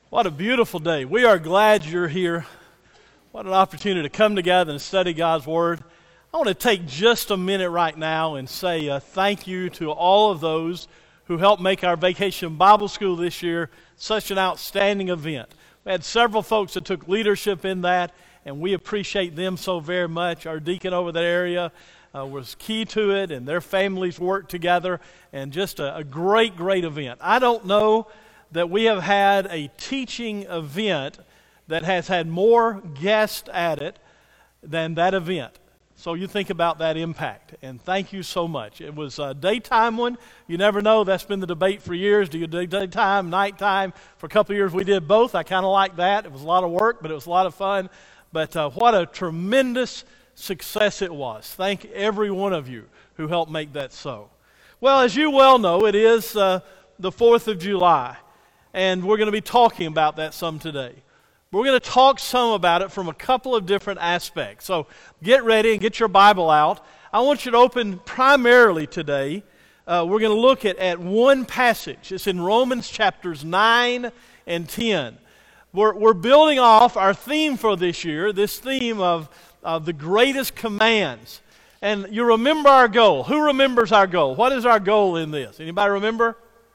What a beautiful day. We are glad you're here. What an opportunity to come together and study God's Word. I want to take just a minute right now and say thank you to all of those who helped make our Vacation Bible School this year such an outstanding event. We had several folks that took leadership in that, and we appreciate them so very much. Our deacon over that area was key to it, and their families worked together, and just a great, great event. I don't know that we have had a teaching event that has had more guests at it than that event. So you think about that impact, and thank you so much. It was a daytime one. You never know. That's been the debate for years. Do you do daytime, nighttime? For a couple of years we did both. I kind of like that. It was a lot of work, but it was a lot of fun. But what a tremendous success it was. Thank every one of you who helped make that so. Well, as you well know, it is the 4th of July. And we're going to be talking about that some today. We're going to talk some about it from a couple of different aspects. So get ready and get your Bible out. I want you to open primarily today. We're going to look at one passage. It's in Romans chapters 9 and 10. We're building off our theme for this year, this theme of the greatest commands. And you remember our goal. Who remembers our goal? What is our goal in this? Anybody remember?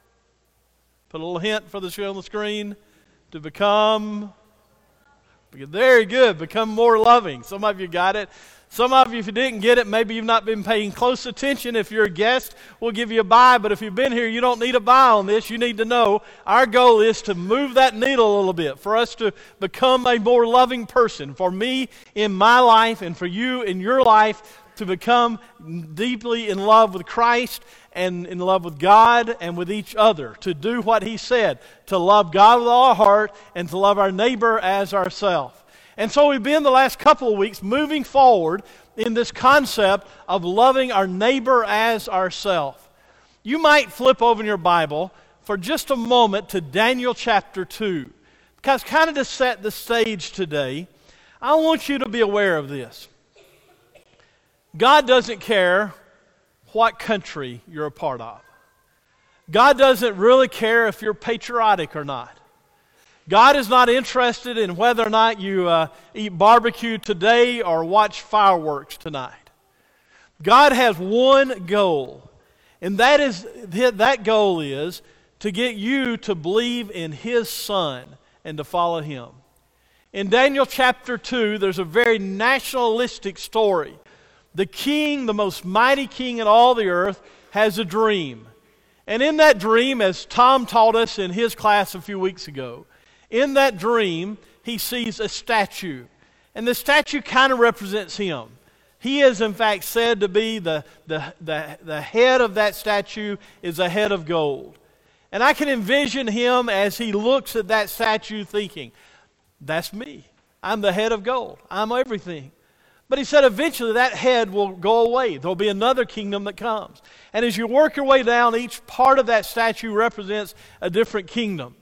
Put a little hint for the show on the screen. To become, very good, become more loving. Some of you got it. Some of you, if you didn't get it, maybe you've not been paying close attention. If you're a guest, we'll give you a bye. But if you've been here, you don't need a bye on this. You need to know our goal is to move that needle a little bit, for us to become a more loving person. For me in my life, and for you in your life, to become deeply in love with Christ and in love with God and with each other, to do what He said, to love God with all our heart and to love our neighbor as ourselves. And so we've been the last couple of weeks moving forward in this concept of loving our neighbor as ourselves. You might flip open your Bible for just a moment to Daniel chapter 2, because kind of to set the stage today, I want you to be aware of this. God doesn't care what country you're a part of. God doesn't really care if you're patriotic or not. God is not interested in whether or not you eat barbecue today or watch fireworks tonight. God has one goal, and that goal is to get you to believe in His Son and to follow Him. In Daniel chapter 2, there's a very nationalistic story. The king, the most mighty king in all the earth, has a dream. And in that dream, as Tom taught us in his class a few weeks ago, in that dream, he sees a statue. And the statue kind of represents him. He is, in fact, said to be the head of that statue is a head of gold. And I can envision him as he looks at that statue thinking, that's me. I'm the head of gold. I'm everything. But he said eventually that head will go away. There'll be another kingdom that comes. And as you work your way down, each part of that statue represents a different kingdom.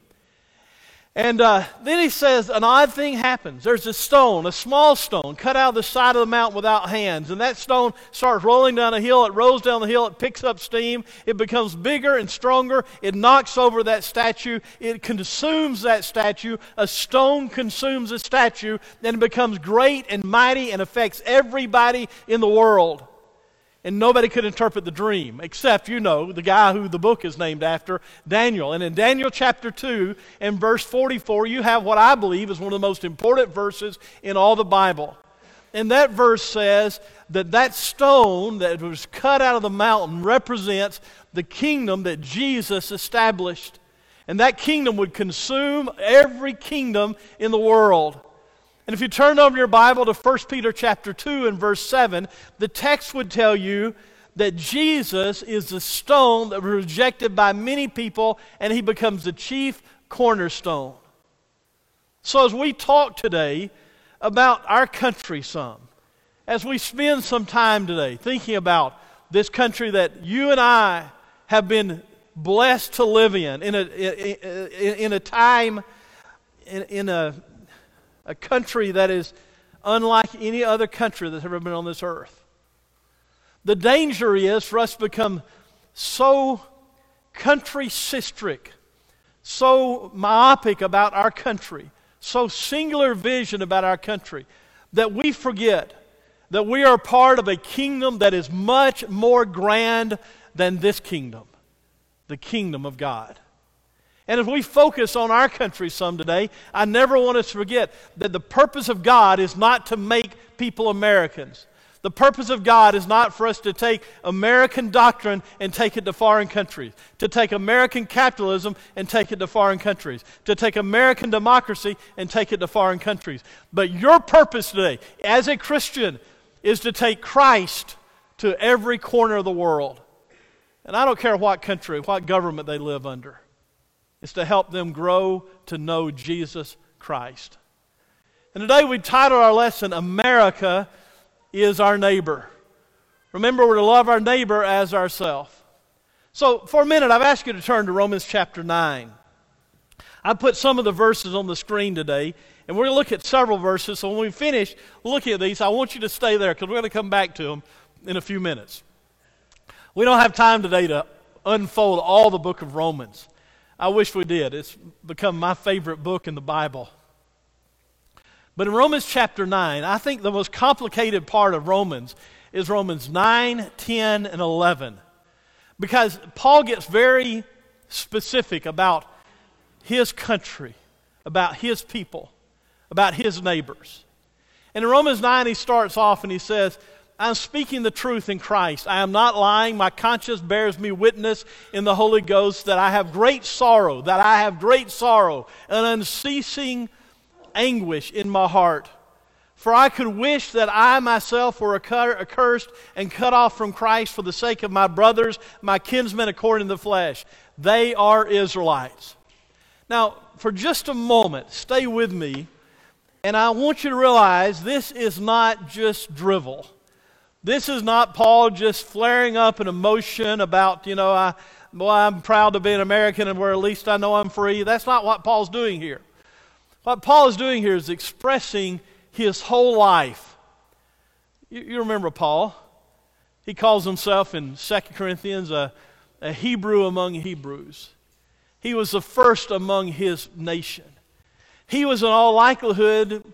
And then he says an odd thing happens. There's a stone, a small stone, cut out of the side of the mountain without hands. And that stone starts rolling down a hill. It rolls down the hill. It picks up steam. It becomes bigger and stronger. It knocks over that statue. It consumes that statue. A stone consumes a statue. Then it becomes great and mighty and affects everybody in the world. And nobody could interpret the dream except, the guy who the book is named after, Daniel. And in Daniel chapter 2 and verse 44, you have what I believe is one of the most important verses in all the Bible. And that verse says that stone that was cut out of the mountain represents the kingdom that Jesus established. And that kingdom would consume every kingdom in the world. And if you turn over your Bible to 1 Peter chapter 2 and verse 7, the text would tell you that Jesus is the stone that was rejected by many people, and He becomes the chief cornerstone. So as we talk today about our country as we spend some time today thinking about this country that you and I have been blessed to live in a time, in a country that is unlike any other country that's ever been on this earth. The danger is for us to become so country-centric so myopic about our country, so singular vision about our country, that we forget that we are part of a kingdom that is much more grand than this kingdom, the kingdom of God. And if we focus on our country some today, I never want us to forget that the purpose of God is not to make people Americans. The purpose of God is not for us to take American doctrine and take it to foreign countries, to take American capitalism and take it to foreign countries, to take American democracy and take it to foreign countries. But your purpose today, as a Christian, is to take Christ to every corner of the world. And I don't care what country, what government they live under. It's to help them grow to know Jesus Christ. And today we titled our lesson, America is Our Neighbor. Remember, we're to love our neighbor as ourselves. So for a minute, I've asked you to turn to Romans chapter 9. I put some of the verses on the screen today, and we're going to look at several verses. So when we finish looking at these, I want you to stay there because we're going to come back to them in a few minutes. We don't have time today to unfold all the book of Romans. I wish we did. It's become my favorite book in the Bible. But in Romans chapter 9, I think the most complicated part of Romans is Romans 9, 10, and 11. Because Paul gets very specific about his country, about his people, about his neighbors. And in Romans 9, he starts off and he says, I'm speaking the truth in Christ. I am not lying. My conscience bears me witness in the Holy Ghost that I have great sorrow, an unceasing anguish in my heart. For I could wish that I myself were accursed and cut off from Christ for the sake of my brothers, my kinsmen according to the flesh. They are Israelites. Now, for just a moment, stay with me, and I want you to realize this is not just drivel. This is not Paul just flaring up an emotion about, I'm proud to be an American and where at least I know I'm free. That's not what Paul's doing here. What Paul is doing here is expressing his whole life. You remember Paul. He calls himself in 2 Corinthians a Hebrew among Hebrews. He was the first among his nation. He was in all likelihood,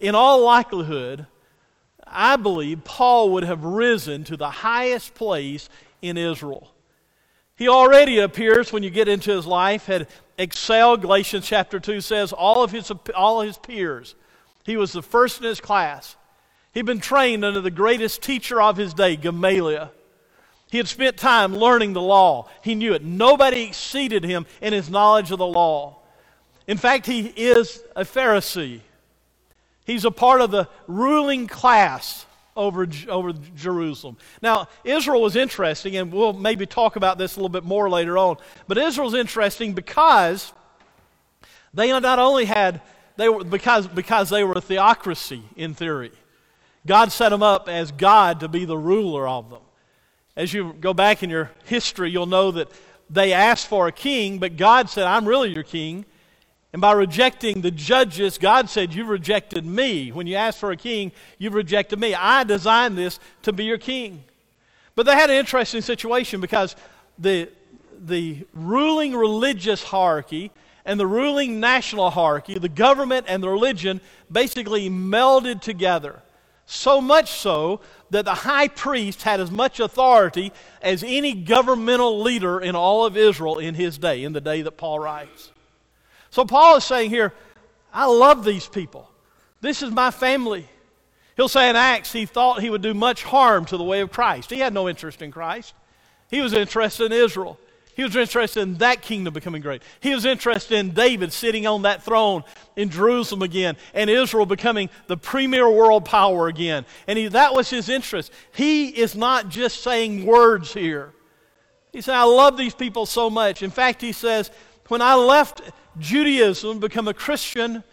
I believe Paul would have risen to the highest place in Israel. He already, it appears, when you get into his life, had excelled. Galatians chapter 2 says all of his peers. He was the first in his class. He'd been trained under the greatest teacher of his day, Gamaliel. He had spent time learning the law. He knew it. Nobody exceeded him in his knowledge of the law. In fact, he is a Pharisee. He's a part of the ruling class over Jerusalem. Now, Israel was interesting, and we'll maybe talk about this a little bit more later on, but Israel's interesting because they not only because they were a theocracy in theory. God set them up as God to be the ruler of them. As you go back in your history, you'll know that they asked for a king, but God said, I'm really your king. And by rejecting the judges, God said, you've rejected me. When you asked for a king, you've rejected me. I designed this to be your king. But they had an interesting situation because the ruling religious hierarchy and the ruling national hierarchy, the government and the religion, basically melded together. So much so that the high priest had as much authority as any governmental leader in all of Israel in his day, in the day that Paul writes. So Paul is saying here, I love these people. This is my family. He'll say in Acts, he thought he would do much harm to the way of Christ. He had no interest in Christ. He was interested in Israel. He was interested in that kingdom becoming great. He was interested in David sitting on that throne in Jerusalem again, and Israel becoming the premier world power again. And that was his interest. He is not just saying words here. He said, I love these people so much. In fact, he says, when I left Judaism, become a Christian,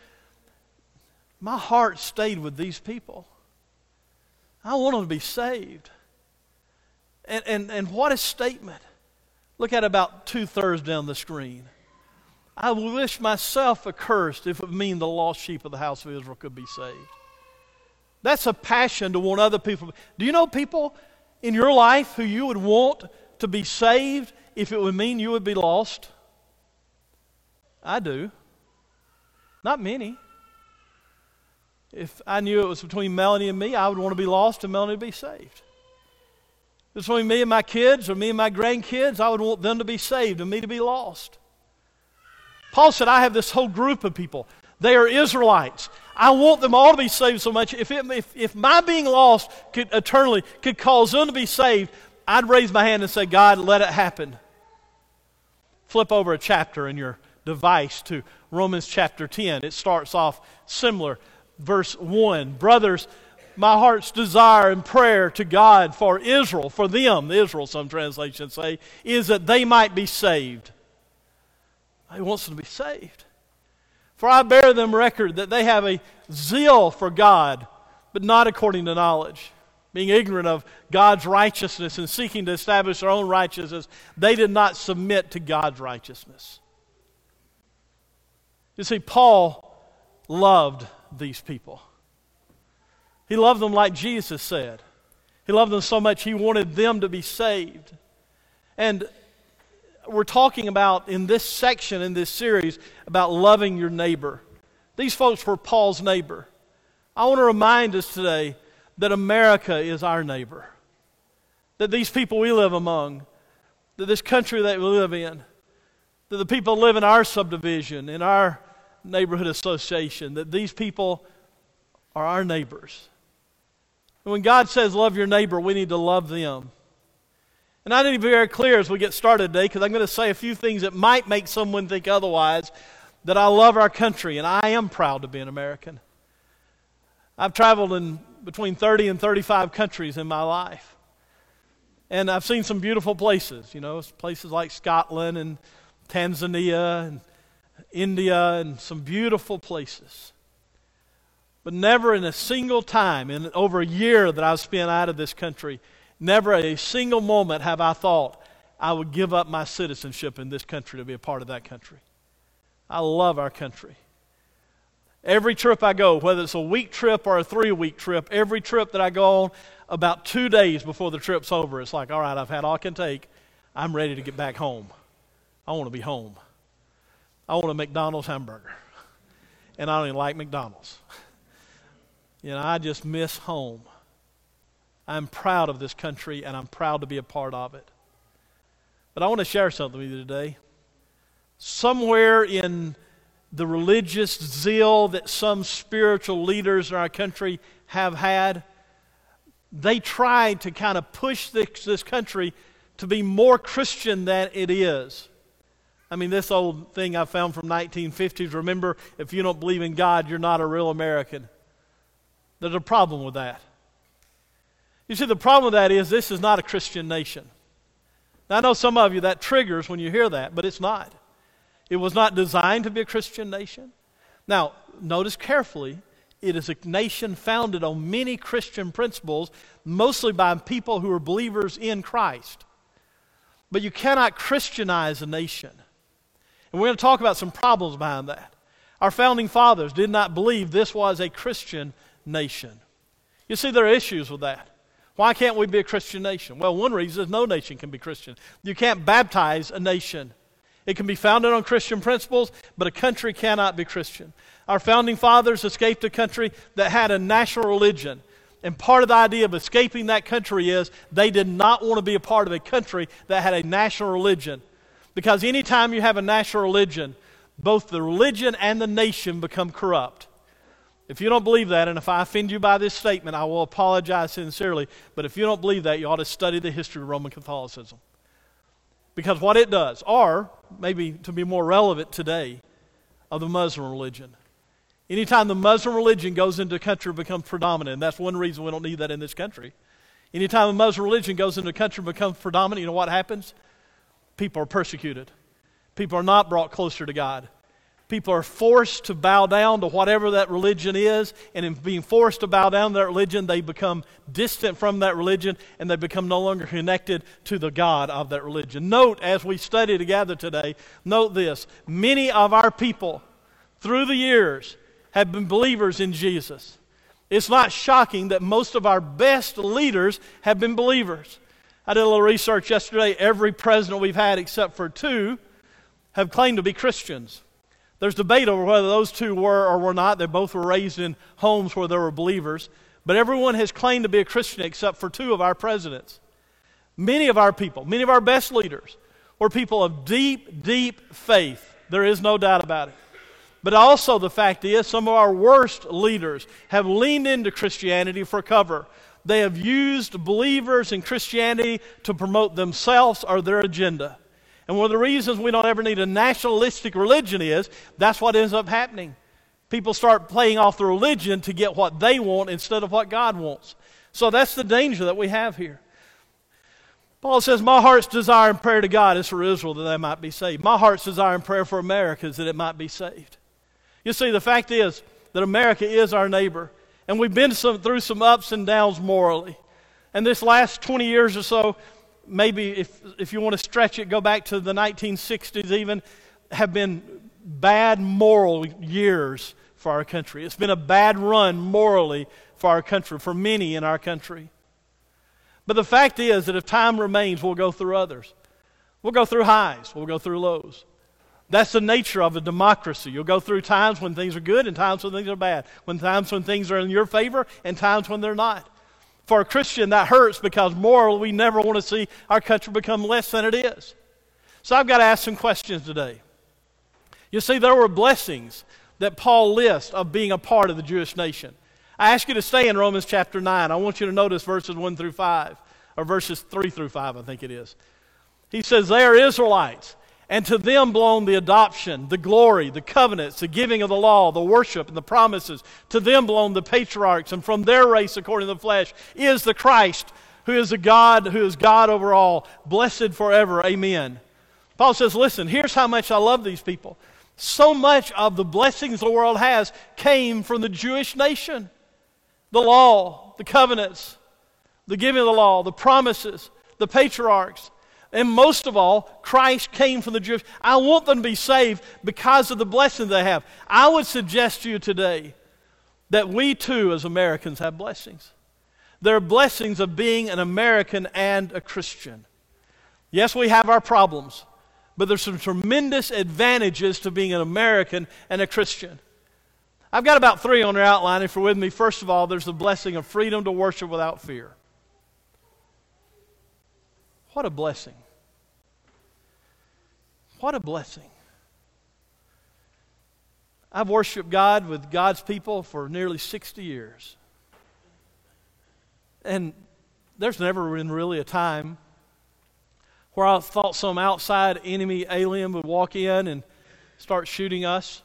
my heart stayed with these people. I want them to be saved. And what a statement. Look at about 2/3 down the screen. I wish myself accursed if it would mean the lost sheep of the house of Israel could be saved. That's a passion to want other people. Do you know people in your life who you would want to be saved if it would mean you would be lost? I do. Not many. If I knew it was between Melanie and me, I would want to be lost and Melanie to be saved. If it's between me and my kids or me and my grandkids, I would want them to be saved and me to be lost. Paul said, I have this whole group of people. They are Israelites. I want them all to be saved so much. If my being lost eternally could cause them to be saved, I'd raise my hand and say, God, let it happen. Flip over a chapter in your device to Romans chapter 10. It starts off similar. Verse 1, brothers, my heart's desire and prayer to God for Israel, for them, Israel, some translations say, is that they might be saved. He wants them to be saved. For I bear them record that they have a zeal for God, but not according to knowledge. Being ignorant of God's righteousness and seeking to establish their own righteousness, they did not submit to God's righteousness. You see, Paul loved these people. He loved them like Jesus said. He loved them so much he wanted them to be saved. And we're talking about in this section, in this series, about loving your neighbor. These folks were Paul's neighbor. I want to remind us today that America is our neighbor. That these people we live among, that this country that we live in, that the people live in our subdivision, in our neighborhood association, that these people are our neighbors. And when God says love your neighbor, we need to love them. And I need to be very clear as we get started today, because I'm going to say a few things that might make someone think otherwise, that I love our country, and I am proud to be an American. I've traveled in between 30 and 35 countries in my life. And I've seen some beautiful places, places like Scotland and Tanzania and India and some beautiful places. But never in a single time, in over a year that I've spent out of this country, never a single moment have I thought I would give up my citizenship in this country to be a part of that country. I love our country. Every trip I go, whether it's a week trip or a 3-week trip, every trip that I go on, about 2 days before the trip's over, it's like, all right, I've had all I can take. I'm ready to get back home. I want to be home. I want a McDonald's hamburger. And I don't even like McDonald's. I just miss home. I'm proud of this country, and I'm proud to be a part of it. But I want to share something with you today. Somewhere in the religious zeal that some spiritual leaders in our country have had, they tried to kind of push this country to be more Christian than it is. I mean, this old thing I found from 1950s, remember, if you don't believe in God, you're not a real American. There's a problem with that. You see, the problem with that is this is not a Christian nation. Now, I know some of you that triggers when you hear that, but it's not. It was not designed to be a Christian nation. Now, notice carefully, it is a nation founded on many Christian principles, mostly by people who are believers in Christ. But you cannot Christianize a nation. And we're going to talk about some problems behind that. Our founding fathers did not believe this was a Christian nation. You see, there are issues with that. Why can't we be a Christian nation? Well, one reason is no nation can be Christian. You can't baptize a nation. It can be founded on Christian principles, but a country cannot be Christian. Our founding fathers escaped a country that had a national religion. And part of the idea of escaping that country is they did not want to be a part of a country that had a national religion. Because anytime you have a national religion, both the religion and the nation become corrupt. If you don't believe that, and if I offend you by this statement, I will apologize sincerely. But if you don't believe that, you ought to study the history of Roman Catholicism. Because what it does, or maybe to be more relevant today, of the Muslim religion. Anytime the Muslim religion goes into a country, it becomes predominant. And that's one reason we don't need that in this country. Anytime a Muslim religion goes into a country and becomes predominant, you know what happens? People are persecuted. People are not brought closer to God. People are forced to bow down to whatever that religion is, and in being forced to bow down to that religion, they become distant from that religion, and they become no longer connected to the God of that religion. Note, as we study together today, note this. Many of our people, through the years, have been believers in Jesus. It's not shocking that most of our best leaders have been believers. I did a little research yesterday. Every president we've had, except for 2, have claimed to be Christians. There's debate over whether those two were or were not. They both were raised in homes where there were believers. But everyone has claimed to be a Christian except for two of our presidents. Many of our people, many of our best leaders, were people of deep, deep faith. There is no doubt about it. But also the fact is, some of our worst leaders have leaned into Christianity for cover. They have used believers in Christianity to promote themselves or their agenda. And one of the reasons we don't ever need a nationalistic religion is, that's what ends up happening. People start playing off the religion to get what they want instead of what God wants. So that's the danger that we have here. Paul says, my heart's desire and prayer to God is for Israel that they might be saved. My heart's desire and prayer for America is that it might be saved. You see, the fact is that America is our neighbor, and we've been through some ups and downs morally. And this last 20 years or so, maybe if you want to stretch it, go back to the 1960s even, have been bad moral years for our country. It's been a bad run morally for our country, for many in our country. But the fact is that if time remains, we'll go through others. We'll go through highs. We'll go through lows. That's the nature of a democracy. You'll go through times when things are good and times when things are bad. Times when things are in your favor and times when they're not. For a Christian, that hurts because morally we never want to see our country become less than it is. So I've got to ask some questions today. You see, there were blessings that Paul lists of being a part of the Jewish nation. I ask you to stay in Romans chapter 9. I want you to notice verses 1 through 5, or verses 3 through 5, I think it is. He says, they are Israelites, and to them belong the adoption, the glory, the covenants, the giving of the law, the worship, and the promises. To them belong the patriarchs, and from their race, according to the flesh, is the Christ, who is God over all, blessed forever. Amen. Paul says, listen, here's how much I love these people. So much of the blessings the world has came from the Jewish nation. The law, the covenants, the giving of the law, the promises, the patriarchs. And most of all, Christ came from the Jews. I want them to be saved because of the blessing they have. I would suggest to you today that we too as Americans have blessings. There are blessings of being an American and a Christian. Yes, we have our problems, but there's some tremendous advantages to being an American and a Christian. I've got about 3 on your outline if you're with me. First of all, there's the blessing of freedom to worship without fear. What a blessing. What a blessing. I've worshiped God with God's people for nearly 60 years. And there's never been really a time where I thought some outside enemy alien would walk in and start shooting us.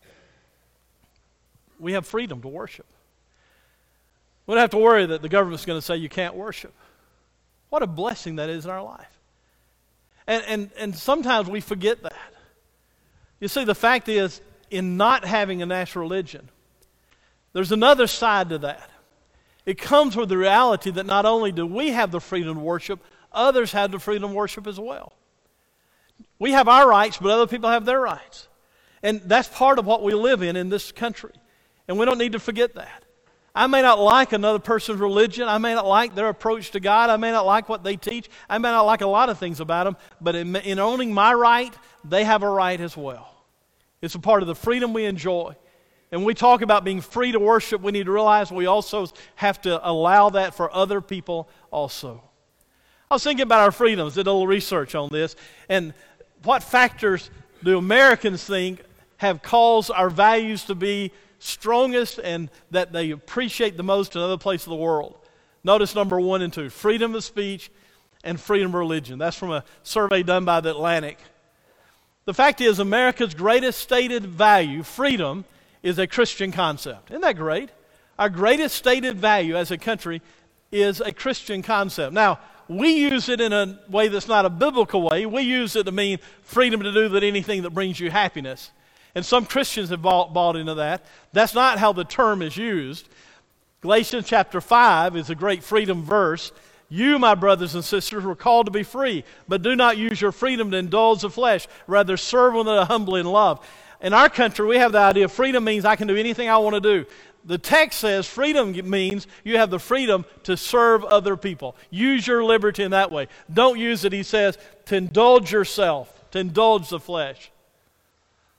We have freedom to worship. We don't have to worry that the government's going to say you can't worship. What a blessing that is in our life. And sometimes we forget that. You see, the fact is, in not having a national religion, there's another side to that. It comes with the reality that not only do we have the freedom to worship, others have the freedom to worship as well. We have our rights, but other people have their rights. And that's part of what we live in this country. And we don't need to forget that. I may not like another person's religion. I may not like their approach to God. I may not like what they teach. I may not like a lot of things about them. But in owning my right, they have a right as well. It's a part of the freedom we enjoy. And when we talk about being free to worship, we need to realize we also have to allow that for other people also. I was thinking about our freedoms, did a little research on this, and what factors do Americans think have caused our values to be strongest and that they appreciate the most in other places of the world. Notice number 1 and 2, freedom of speech and freedom of religion. That's from a survey done by the Atlantic. The fact is, America's greatest stated value, freedom, is a Christian concept. Isn't that great? Our greatest stated value as a country is a Christian concept. Now, we use it in a way that's not a biblical way. We use it to mean freedom to do anything that brings you happiness. And some Christians have bought into that. That's not how the term is used. Galatians chapter 5 is a great freedom verse. You, my brothers and sisters, were called to be free, but do not use your freedom to indulge the flesh. Rather, serve one another humbly in love. In our country, we have the idea freedom means I can do anything I want to do. The text says freedom means you have the freedom to serve other people. Use your liberty in that way. Don't use it, he says, to indulge yourself, to indulge the flesh.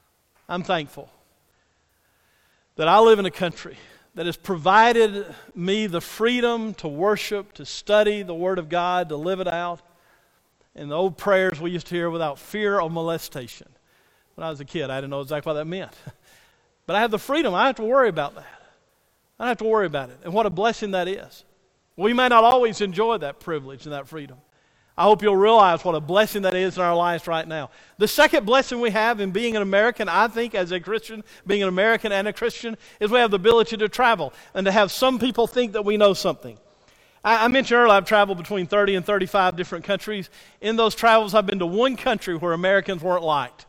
I'm thankful that I live in a country that has provided me the freedom to worship, to study the Word of God, to live it out. And the old prayers we used to hear, without fear of molestation. When I was a kid, I didn't know exactly what that meant. But I have the freedom. I don't have to worry about that. I don't have to worry about it. And what a blessing that is. We may not always enjoy that privilege and that freedom. I hope you'll realize what a blessing that is in our lives right now. The second blessing we have in being an American, I think, as a Christian, being an American and a Christian, is we have the ability to travel and to have some people think that we know something. I mentioned earlier I've traveled between 30 and 35 different countries. In those travels, I've been to one country where Americans weren't liked.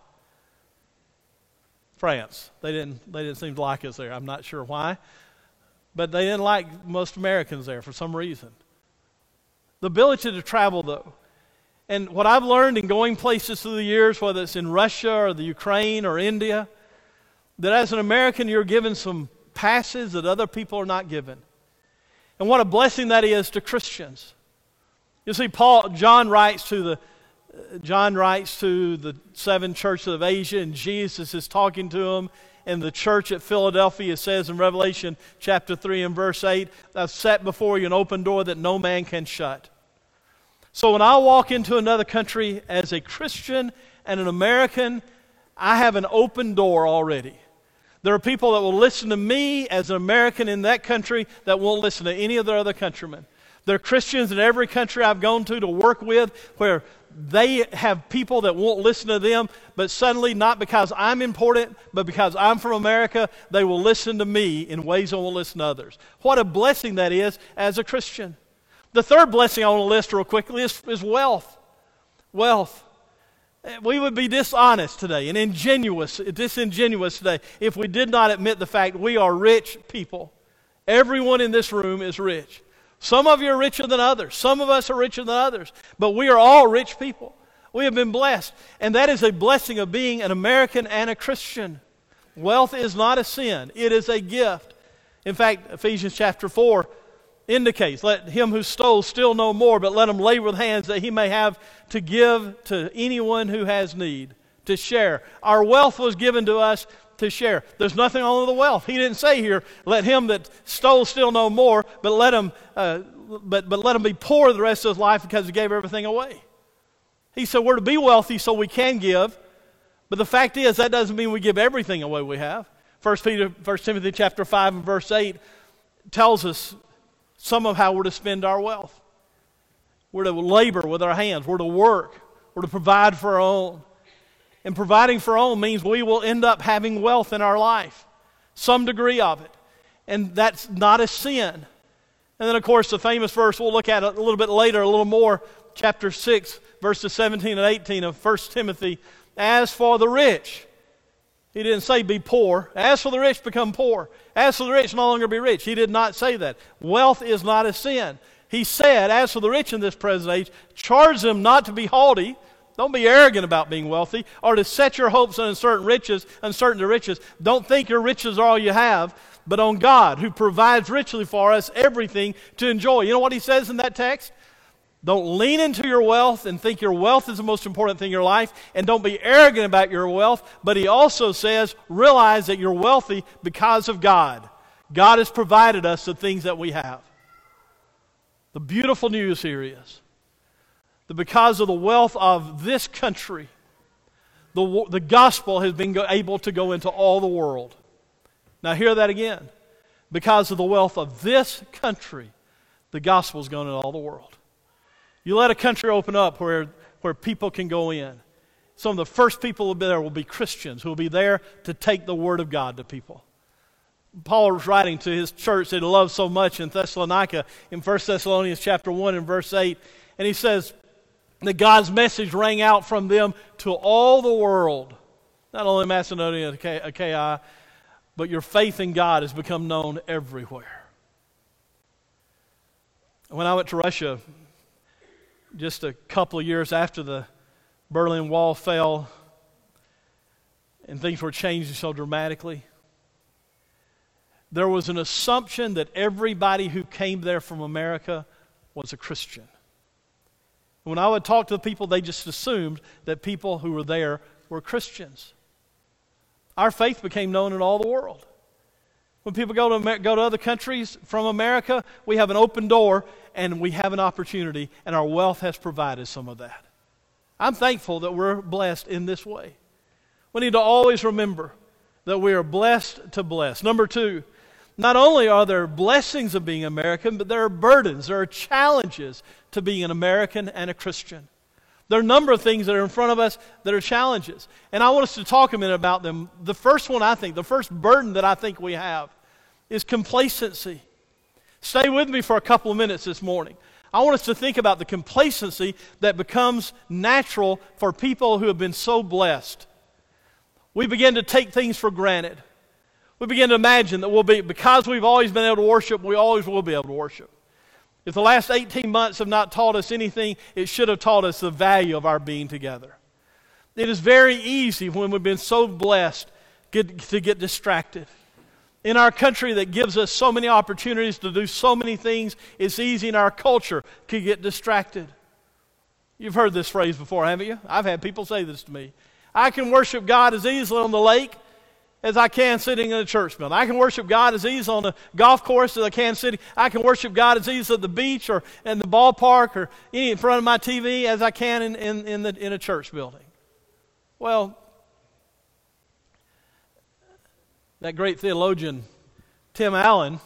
France. They didn't seem to like us there. I'm not sure why. But they didn't like most Americans there for some reason. The ability to travel, though. And what I've learned in going places through the years, whether it's in Russia or the Ukraine or India, that as an American you're given some passes that other people are not given. And what a blessing that is to Christians. You see, John writes to the 7 churches of Asia, and Jesus is talking to them. In the church at Philadelphia, it says in Revelation chapter 3 and verse 8, I've set before you an open door that no man can shut. So when I walk into another country as a Christian and an American, I have an open door already. There are people that will listen to me as an American in that country that won't listen to any of their other countrymen. There are Christians in every country I've gone to work with where they have people that won't listen to them, but suddenly, not because I'm important, but because I'm from America, they will listen to me in ways they won't listen to others. What a blessing that is as a Christian. The third blessing I want to list real quickly is wealth. Wealth. We would be dishonest today and disingenuous today if we did not admit the fact we are rich people. Everyone in this room is rich. Some of you are richer than others. Some of us are richer than others. But we are all rich people. We have been blessed. And that is a blessing of being an American and a Christian. Wealth is not a sin. It is a gift. In fact, Ephesians chapter 4 indicates, let him who stole steal no more, but let him labor with hands that he may have to give to anyone who has need, to share. Our wealth was given to us to share. There's nothing wrong with the wealth. He didn't say here, let him that stole steal no more, but let him be poor the rest of his life because he gave everything away. He said we're to be wealthy so we can give, but the fact is that doesn't mean we give everything away we have. 1 Timothy chapter 5 and verse 8 tells us some of how we're to spend our wealth. We're to labor with our hands. We're to work. We're to provide for our own. And providing for our own means we will end up having wealth in our life, some degree of it. And that's not a sin. And then, of course, the famous verse we'll look at a little bit later, a little more, chapter 6, verses 17 and 18 of 1 Timothy. As for the rich, he didn't say be poor. As for the rich, become poor. As for the rich, no longer be rich. He did not say that. Wealth is not a sin. He said, as for the rich in this present age, charge them not to be haughty. Don't be arrogant about being wealthy, or to set your hopes on uncertain riches. Don't think your riches are all you have, but on God, who provides richly for us everything to enjoy. You know what he says in that text? Don't lean into your wealth and think your wealth is the most important thing in your life, and don't be arrogant about your wealth, but he also says, realize that you're wealthy because of God. God has provided us the things that we have. The beautiful news here is that because of the wealth of this country, the gospel has been able to go into all the world. Now hear that again. Because of the wealth of this country, the gospel is going into all the world. You let a country open up where people can go in. Some of the first people who will be there will be Christians who will be there to take the word of God to people. Paul was writing to his church that he loved so much in Thessalonica in 1 Thessalonians chapter 1 and verse 8. And he says that God's message rang out from them to all the world. Not only Macedonia and Achaia, but your faith in God has become known everywhere. When I went to Russia, just a couple of years after the Berlin Wall fell and things were changing so dramatically, there was an assumption that everybody who came there from America was a Christian. When I would talk to the people, they just assumed that people who were there were Christians. our faith became known in all the world. When people go to other countries from America, we have an open door and we have an opportunity, and our wealth has provided some of that. I'm thankful that we're blessed in this way. We need to always remember that we are blessed to bless. Number two, not only are there blessings of being American, but there are burdens, there are challenges to being an American and a Christian. There are a number of things that are in front of us that are challenges. And I want us to talk a minute about them. The first one, the first burden that I think we have is complacency. Stay with me for a couple of minutes this morning. I want us to think about the complacency that becomes natural for people who have been so blessed. We begin to take things for granted. We begin to imagine that because we've always been able to worship, we always will be able to worship. If the last 18 months have not taught us anything, it should have taught us the value of our being together. It is very easy when we've been so blessed to get distracted. In our country that gives us so many opportunities to do so many things, it's easy in our culture to get distracted. You've heard this phrase before, haven't you? I've had people say this to me. I can worship God as easily on the lake as I can sitting in a church building. I can worship God as easily on a golf course as I can sitting. I can worship God as easily at the beach or in the ballpark or in front of my TV as I can in a church building. Well, that great theologian, Tim Allen,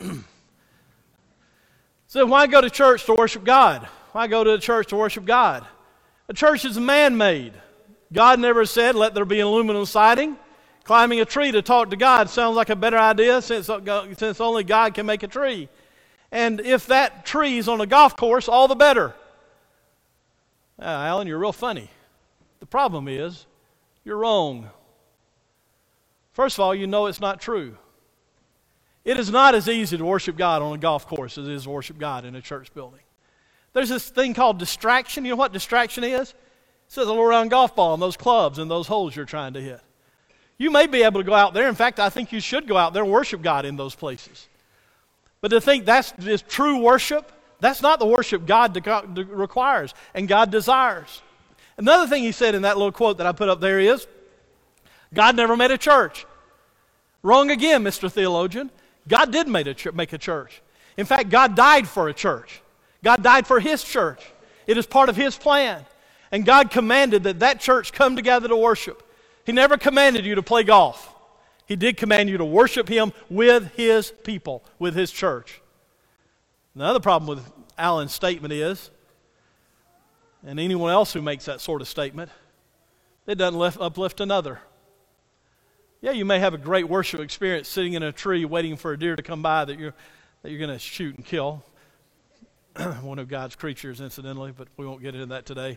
said, why go to church to worship God? Why go to a church to worship God? A church is man-made. God never said, let there be an aluminum siding. Climbing a tree to talk to God sounds like a better idea since only God can make a tree. And if that tree is on a golf course, all the better. Alan, you're real funny. The problem is, you're wrong. First of all, you know it's not true. It is not as easy to worship God on a golf course as it is to worship God in a church building. There's this thing called distraction. You know what distraction is? It's a little round golf ball and those clubs and those holes you're trying to hit. You may be able to go out there. In fact, I think you should go out there and worship God in those places. But to think that's true worship, that's not the worship God requires and God desires. Another thing he said in that little quote that I put up there is, God never made a church. Wrong again, Mr. Theologian. God did make a church. In fact, God died for a church. God died for His church. It is part of His plan. And God commanded that church come together to worship. He never commanded you to play golf. He did command you to worship Him with His people, with His church. The other problem with Allen's statement is, and anyone else who makes that sort of statement, it doesn't uplift another. Yeah, you may have a great worship experience sitting in a tree waiting for a deer to come by that you're going to shoot and kill. One of God's creatures, incidentally, but we won't get into that today.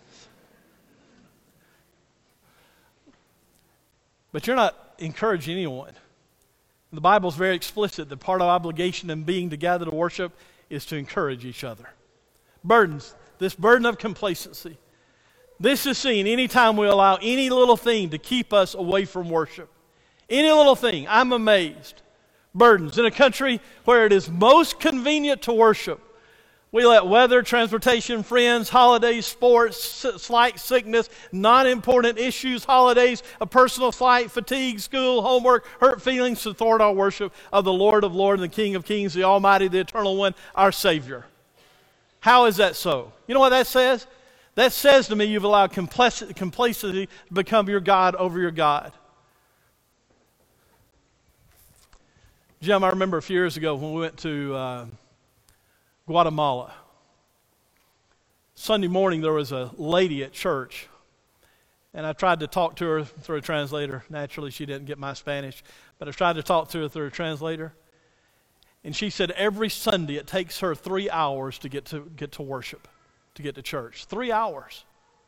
But you're not encouraging anyone. The Bible's very explicit that part of obligation in being together to worship is to encourage each other. Burdens, this burden of complacency. This is seen anytime we allow any little thing to keep us away from worship. Any little thing, I'm amazed. Burdens. In a country where it is most convenient to worship, we let weather, transportation, friends, holidays, sports, slight sickness, non-important issues, holidays, a personal slight, fatigue, school, homework, hurt feelings to thwart our worship of the Lord of Lords, the King of Kings, the Almighty, the Eternal One, our Savior. How is that so? You know what that says? That says to me you've allowed complacency to become your God over your God. Jim, I remember a few years ago when we went to Guatemala. Sunday morning there was a lady at church, and I tried to talk to her through a translator. Naturally, she didn't get my Spanish, but I tried to talk to her through a translator. And she said every Sunday it takes her 3 hours to get to worship, to get to church. 3 hours.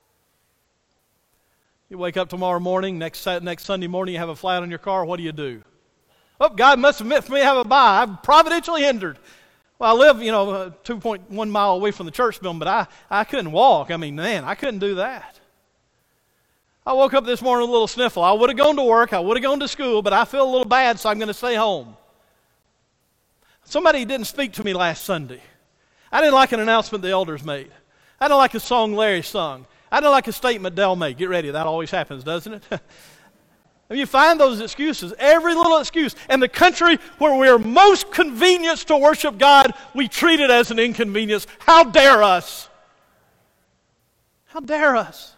You wake up tomorrow morning, next Sunday morning you have a flat on your car, what do? Oh, God must have meant for me to have a bye. I'm providentially hindered. Well, I live, 2.1 mile away from the church building, but I couldn't walk. I mean, man, I couldn't do that. I woke up this morning with a little sniffle. I would have gone to work. I would have gone to school, but I feel a little bad, so I'm going to stay home. Somebody didn't speak to me last Sunday. I didn't like an announcement the elders made. I didn't like a song Larry sung. I didn't like a statement Dell made. Get ready, that always happens, doesn't it? And you find those excuses, every little excuse. And the country where we are most convenienced to worship God, we treat it as an inconvenience. How dare us? How dare us?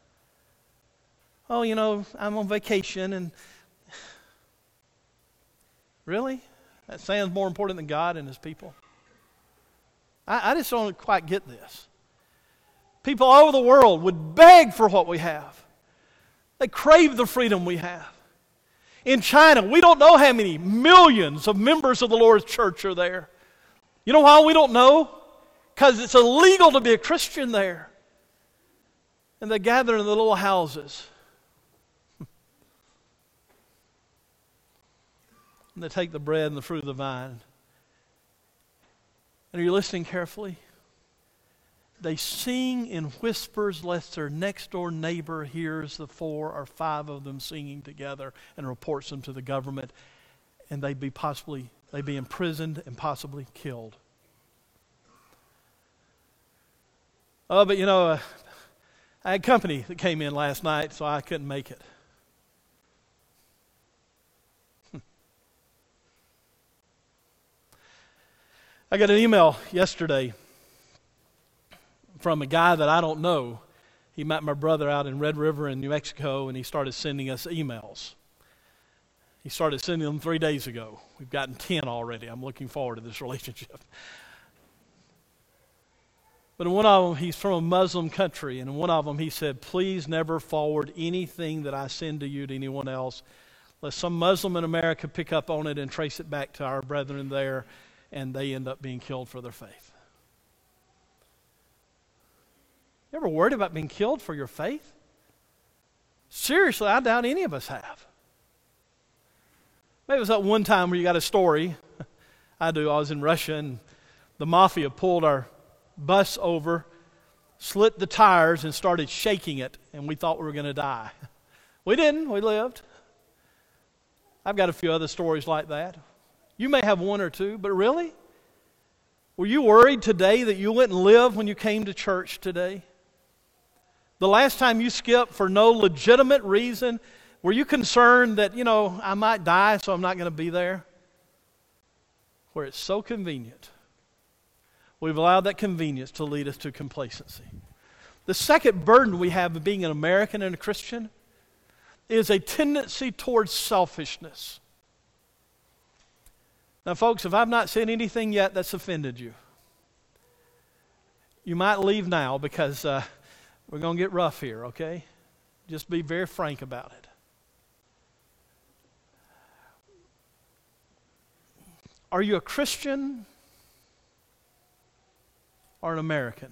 Oh, I'm on vacation and... Really? That sounds more important than God and His people? I just don't quite get this. People all over the world would beg for what we have. They crave the freedom we have. In China, we don't know how many millions of members of the Lord's church are there. You know why we don't know? Because it's illegal to be a Christian there. And they gather in the little houses. And they take the bread and the fruit of the vine. And are you listening carefully? They sing in whispers lest their next door neighbor hears the 4 or 5 of them singing together and reports them to the government, and they'd be imprisoned and possibly killed. Oh, but I had company that came in last night, so I couldn't make it. I got an email yesterday from a guy that I don't know. He met my brother out in Red River in New Mexico, and he started sending us emails. He started sending them 3 days ago. We've gotten 10 already. I'm looking forward to this relationship. But in one of them, he's from a Muslim country, and in one of them he said, please never forward anything that I send to you to anyone else, lest some Muslim in America pick up on it and trace it back to our brethren there, and they end up being killed for their faith. You ever worried about being killed for your faith? Seriously, I doubt any of us have. Maybe it was that one time where you got a story. I do. I was in Russia, and the mafia pulled our bus over, slit the tires, and started shaking it, and we thought we were going to die. We didn't. We lived. I've got a few other stories like that. You may have one or two, but really? Were you worried today that you wouldn't live when you came to church today? The last time you skipped for no legitimate reason, were you concerned that, I might die, so I'm not going to be there? Where it's so convenient. We've allowed that convenience to lead us to complacency. The second burden we have of being an American and a Christian is a tendency towards selfishness. Now, folks, if I've not said anything yet that's offended you, you might leave now because we're going to get rough here, okay? Just be very frank about it. Are you a Christian or an American?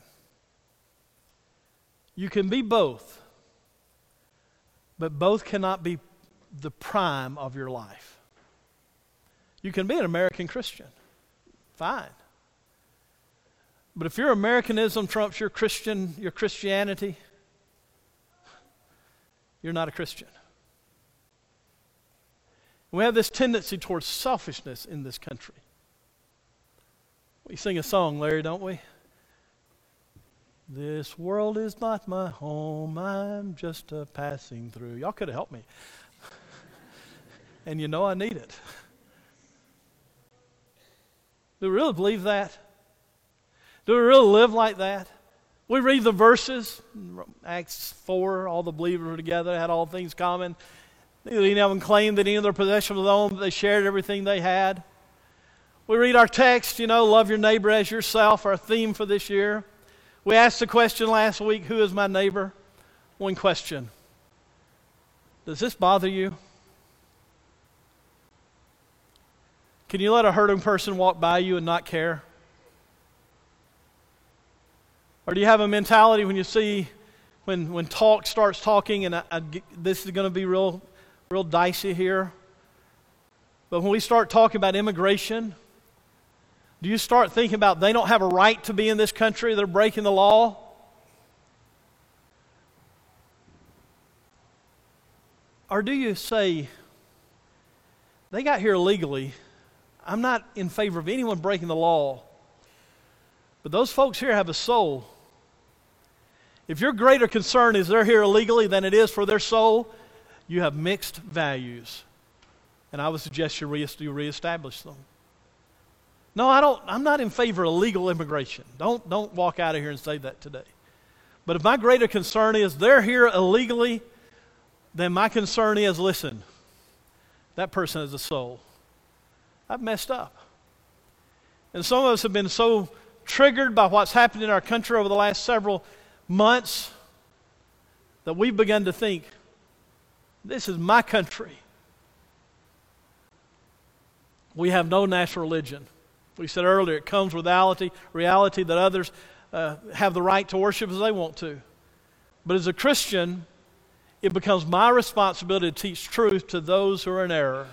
You can be both, but both cannot be the prime of your life. You can be an American Christian. Fine. But if your Americanism trumps your Christianity, you're not a Christian. We have this tendency towards selfishness in this country. We sing a song, Larry, don't we? This world is not my home, I'm just a passing through. Y'all could have helped me. And I need it. Do we really believe that? Do we really live like that? We read the verses, Acts 4, all the believers were together, had all things common. They didn't even claim that any of their possessions was owned, but they shared everything they had. We read our text, love your neighbor as yourself, our theme for this year. We asked the question last week, who is my neighbor? One question. Does this bother you? Can you let a hurting person walk by you and not care? Or do you have a mentality when you see, when talk starts talking, and this is going to be real dicey here, but when we start talking about immigration, do you start thinking about they don't have a right to be in this country, they're breaking the law? Or do you say, they got here illegally, I'm not in favor of anyone breaking the law, but those folks here have a soul. If your greater concern is they're here illegally than it is for their soul, you have mixed values. And I would suggest you reestablish them. No, I'm not in favor of legal immigration. Don't walk out of here and say that today. But if my greater concern is they're here illegally, then my concern is, listen, that person has a soul. I've messed up. And some of us have been so triggered by what's happened in our country over the last several months that we've begun to think, this is my country. We have no national religion. We said earlier, it comes with reality that others have the right to worship as they want to. But as a Christian, it becomes my responsibility to teach truth to those who are in error.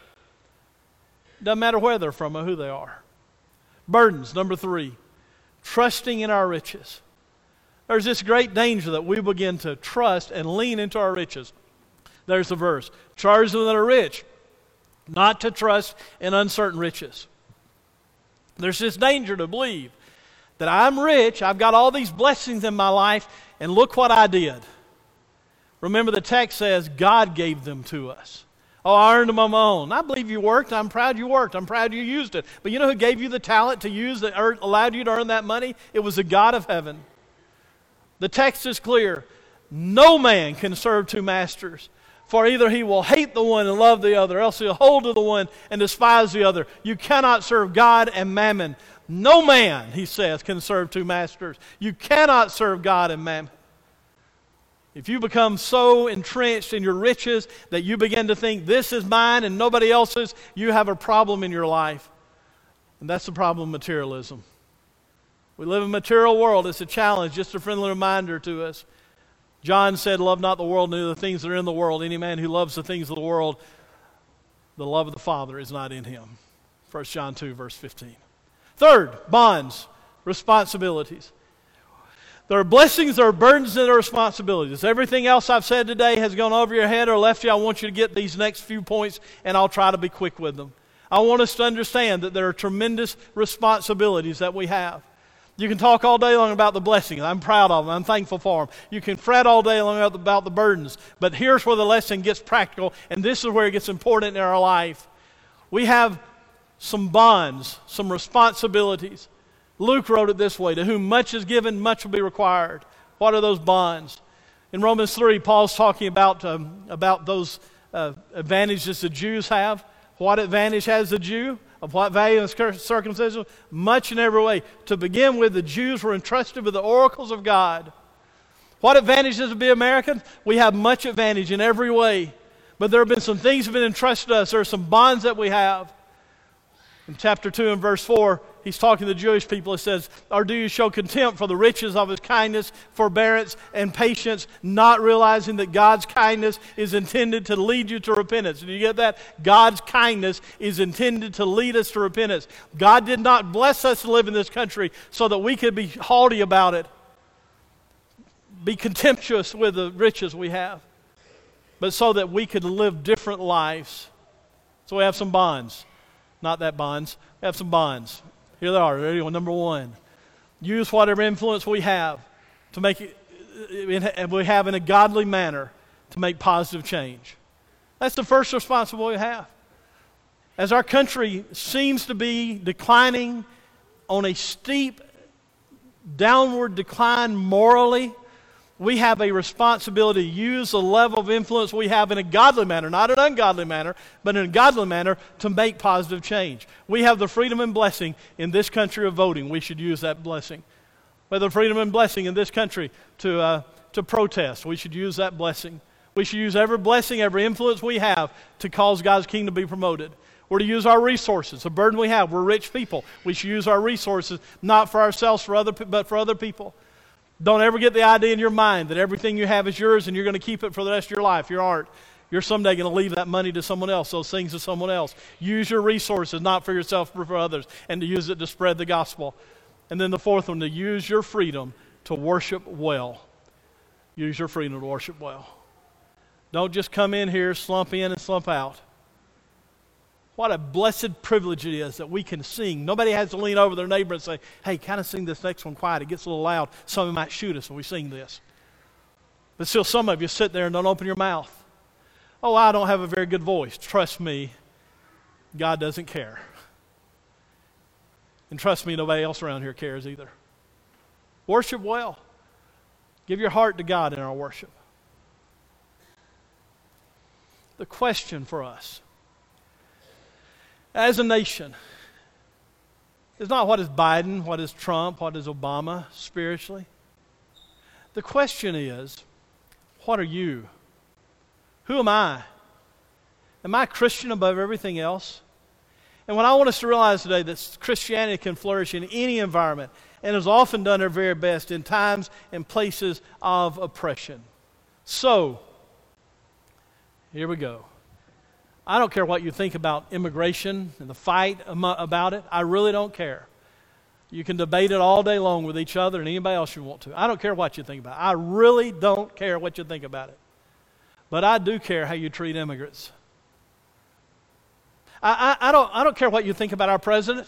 Doesn't matter where they're from or who they are. Burdens, number 3, trusting in our riches. There's this great danger that we begin to trust and lean into our riches. There's the verse. Charge them that are rich, not to trust in uncertain riches. There's this danger to believe that I'm rich, I've got all these blessings in my life, and look what I did. Remember, the text says God gave them to us. Oh, I earned them on my own. I believe you worked. I'm proud you worked. I'm proud you used it. But you know who gave you the talent to use that allowed you to earn that money? It was the God of heaven. The text is clear. No man can serve two masters. For either he will hate the one and love the other, else he'll hold to the one and despise the other. You cannot serve God and mammon. No man, he says, can serve two masters. You cannot serve God and mammon. If you become so entrenched in your riches that you begin to think this is mine and nobody else's, you have a problem in your life. And that's the problem of materialism. We live in a material world. It's a challenge, just a friendly reminder to us. John said, love not the world, nor the things that are in the world. Any man who loves the things of the world, the love of the Father is not in him. 1 John 2, verse 15. Third, bonds, responsibilities. There are blessings, there are burdens, and there are responsibilities. Everything else I've said today has gone over your head or left you. I want you to get these next few points, and I'll try to be quick with them. I want us to understand that there are tremendous responsibilities that we have. You can talk all day long about the blessings. I'm proud of them. I'm thankful for them. You can fret all day long about the burdens. But here's where the lesson gets practical, and this is where it gets important in our life. We have some bonds, some responsibilities. Luke wrote it this way, to whom much is given, much will be required. What are those bonds? In Romans 3, Paul's talking about those advantages the Jews have. What advantage has the Jew? Of what value in circumcision? Much in every way. To begin with, the Jews were entrusted with the oracles of God. What advantage does it to be American? We have much advantage in every way. But there have been some things that have been entrusted to us. There are some bonds that we have. In chapter 2 and verse 4, he's talking to the Jewish people. It says, or do you show contempt for the riches of his kindness, forbearance, and patience, not realizing that God's kindness is intended to lead you to repentance? Do you get that? God's kindness is intended to lead us to repentance. God did not bless us to live in this country so that we could be haughty about it, be contemptuous with the riches we have, but so that we could live different lives. So we have some bonds. Not that bonds. We have some bonds. Here they are. Ready? Number 1. Use whatever influence we have to make it, we have in a godly manner to make positive change. That's the first responsibility we have. As our country seems to be declining on a steep downward decline morally, we have a responsibility to use the level of influence we have in a godly manner, not an ungodly manner, but in a godly manner to make positive change. We have the freedom and blessing in this country of voting. We should use that blessing. We have the freedom and blessing in this country to protest. We should use that blessing. We should use every blessing, every influence we have to cause God's kingdom to be promoted. We're to use our resources. The burden we have, we're rich people. We should use our resources not for ourselves, but for other people. Don't ever get the idea in your mind that everything you have is yours and you're going to keep it for the rest of your life. You aren't. You're someday going to leave that money to someone else, those things to someone else. Use your resources, not for yourself, but for others, and to use it to spread the gospel. And then the fourth one, to use your freedom to worship well. Use your freedom to worship well. Don't just come in here, slump in and slump out. What a blessed privilege it is that we can sing. Nobody has to lean over their neighbor and say, hey, kind of sing this next one quiet. It gets a little loud. Somebody might shoot us when we sing this. But still some of you sit there and don't open your mouth. Oh, I don't have a very good voice. Trust me, God doesn't care. And trust me, nobody else around here cares either. Worship well. Give your heart to God in our worship. The question for us as a nation is not what is Biden, what is Trump, what is Obama spiritually. The question is, what are you? Who am I? Am I Christian above everything else? And what I want us to realize today that Christianity can flourish in any environment and has often done their very best in times and places of oppression. So, here we go. I don't care what you think about immigration and the fight about it. I really don't care. You can debate it all day long with each other and anybody else you want to. I don't care what you think about it. I really don't care what you think about it. But I do care how you treat immigrants. I don't care what you think about our president.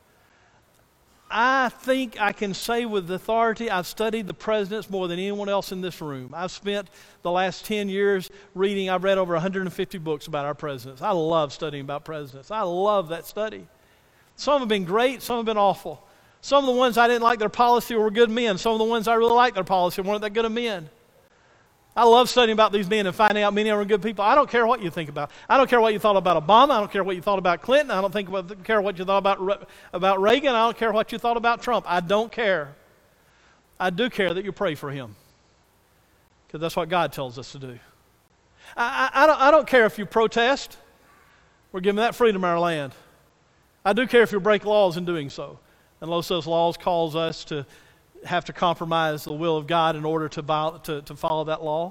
I think I can say with authority, I've studied the presidents more than anyone else in this room. I've spent the last 10 years reading, I've read over 150 books about our presidents. I love studying about presidents. I love that study. Some have been great, some have been awful. Some of the ones I didn't like their policy were good men. Some of the ones I really liked their policy weren't that good of men. I love studying about these men and finding out many of them are good people. I don't care what you think about. I don't care what you thought about Obama. I don't care what you thought about Clinton. I don't care what you thought about Reagan. I don't care what you thought about Trump. I don't care. I do care that you pray for him, because that's what God tells us to do. I don't care if you protest. We're given that freedom in our land. I do care if you break laws in doing so, unless those laws cause us to have to compromise the will of God in order to follow that law.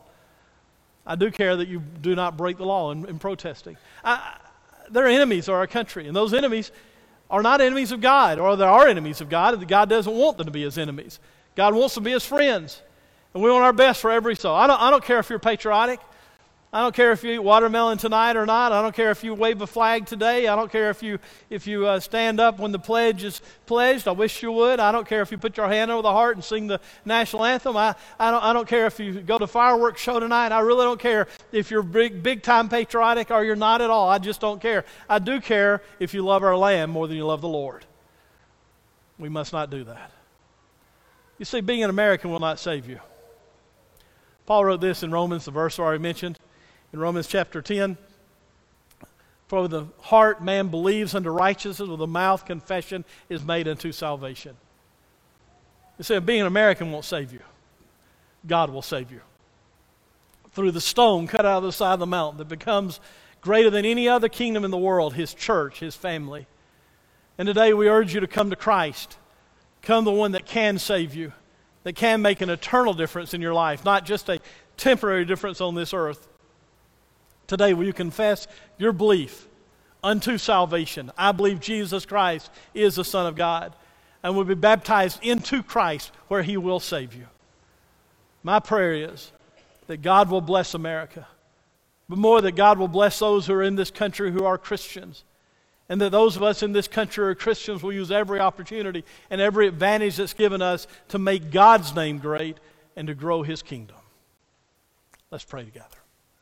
I do care that you do not break the law in protesting. There are enemies of our country, and those enemies are not enemies of God, or they are enemies of God, and God doesn't want them to be his enemies. God wants them to be his friends, and we want our best for every soul. I don't care if you're patriotic. I don't care if you eat watermelon tonight or not. I don't care if you wave a flag today. I don't care if you stand up when the pledge is pledged. I wish you would. I don't care if you put your hand over the heart and sing the national anthem. I don't care if you go to fireworks show tonight. I really don't care if you're big time patriotic or you're not at all. I just don't care. I do care if you love our land more than you love the Lord. We must not do that. You see, being an American will not save you. Paul wrote this in Romans, the verse I already mentioned. In Romans chapter 10, for with the heart man believes unto righteousness, with the mouth confession is made unto salvation. You see, being an American won't save you. God will save you. Through the stone cut out of the side of the mountain that becomes greater than any other kingdom in the world, his church, his family. And today we urge you to come to Christ. Come to the one that can save you, that can make an eternal difference in your life, not just a temporary difference on this earth. Today, will you confess your belief unto salvation? I believe Jesus Christ is the Son of God, and will be baptized into Christ where he will save you. My prayer is that God will bless America, but more that God will bless those who are in this country who are Christians, and that those of us in this country who are Christians will use every opportunity and every advantage that's given us to make God's name great and to grow his kingdom. Let's pray together.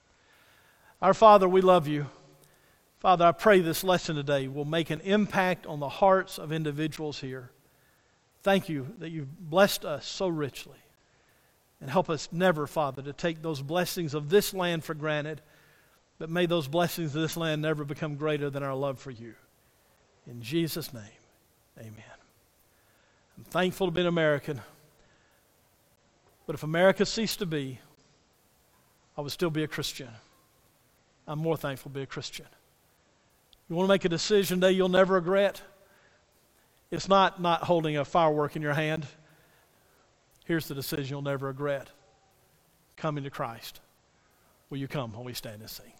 Our Father, we love you. Father, I pray this lesson today will make an impact on the hearts of individuals here. Thank you that you've blessed us so richly. And help us never, Father, to take those blessings of this land for granted, but may those blessings of this land never become greater than our love for you. In Jesus' name, amen. I'm thankful to be an American, but if America ceased to be, I would still be a Christian. I'm more thankful to be a Christian. You want to make a decision today you'll never regret? It's not holding a firework in your hand. Here's the decision you'll never regret. Coming to Christ. Will you come while we stand and sing?